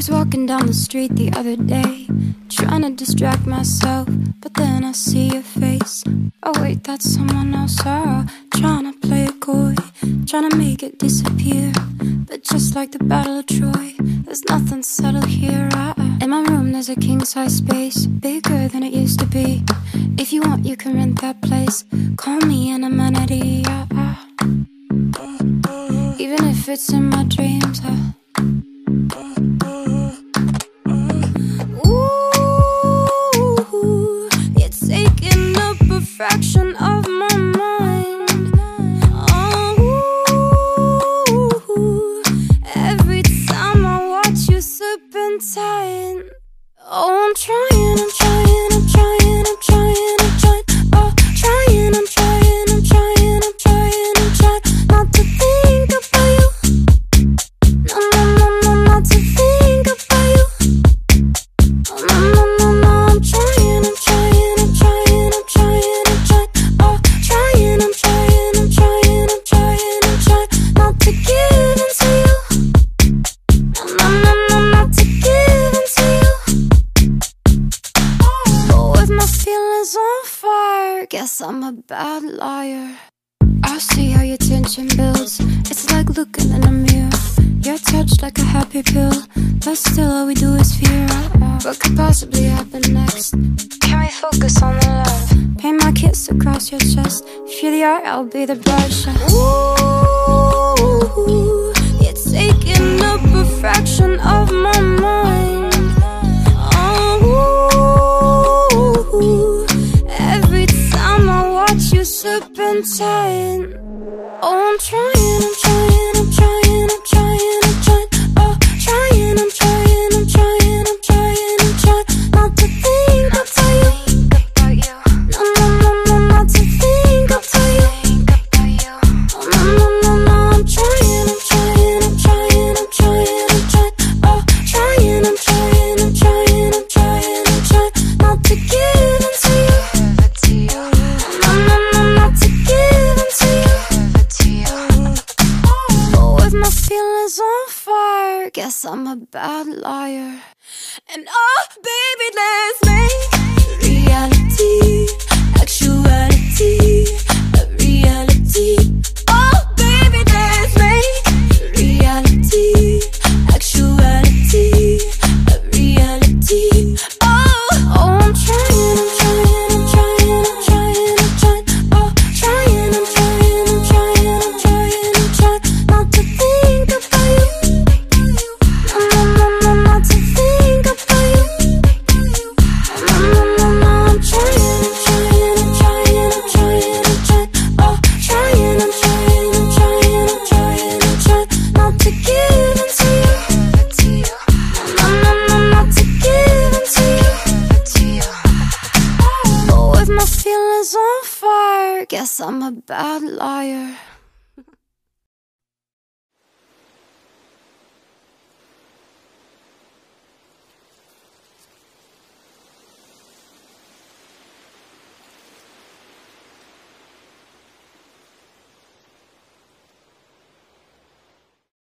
was walking down the street the other day, trying to distract myself, but then I see your face. Oh wait, that's someone else. Trying to play it coy, trying to make it disappear. But just like the Battle of Troy, there's nothing settled here. In my room there's a king-size space, bigger than it used to be. If you want you can rent that place, call me an amenity. Even if it's in my dreams. Ooh, you're taking up a fraction of my mind. Oh, every time I watch you serpentine. Oh, I'm trying, I'm trying, I'm trying, I'm trying, I'm trying. Oh, trying, I'm trying, I'm trying, I'm trying, I'm trying not to think about you. No, no, no, no, not to think about you. Oh, no, no, no, no, I'm trying, I'm trying, I'm trying, I'm trying, I'm trying. Oh, trying, I'm trying, I'm trying, I'm trying, I'm trying not to give in to you. No, no, no, no, not to give in to you. But with my feelings on fire, guess I'm a bad liar. I see how your tension builds, it's like looking in a mirror. You're touched like a happy pill, but still all we do is fear. What could possibly happen next? Can we focus on the love? Paint my kiss across your chest. If you're the art, I'll be the brush. Ooh, you're taking up a fraction of my mind. Oh, every time I watch you serpentine. Oh, I'm trying, I'm trying, I'm trying, I'm trying, I'm trying. Oh, trying, I'm trying, I'm trying, I'm trying, I'm trying not to think about you. No, no, no, no, not to think about you. Oh, no, no, no, no, I'm trying, I'm trying, I'm trying, I'm trying, I'm trying. Oh, trying, I'm trying, I'm trying, I'm trying, I'm trying not to give in to you. No, no, no, not to give in to you. But with my feelings on fire, guess I'm a bad liar. And oh, baby, let's make reality, actuality, a reality. Oh, baby, let's make reality, actuality, a reality. Oh, I'm trying, I'm trying, I'm trying, I'm trying, I'm trying. Oh, trying, I'm trying, I'm trying, I'm trying, I'm trying not to think about you. No, no, no, no, not to think about you. No, no, no, no, I'm trying, I'm trying, I'm trying, I'm trying, I'm trying. Oh, trying, I'm trying, I'm trying, I'm trying, I'm trying not to give in to you. No, no, no, not to give in to you. But with my feelings on fire, guess I'm a bad liar.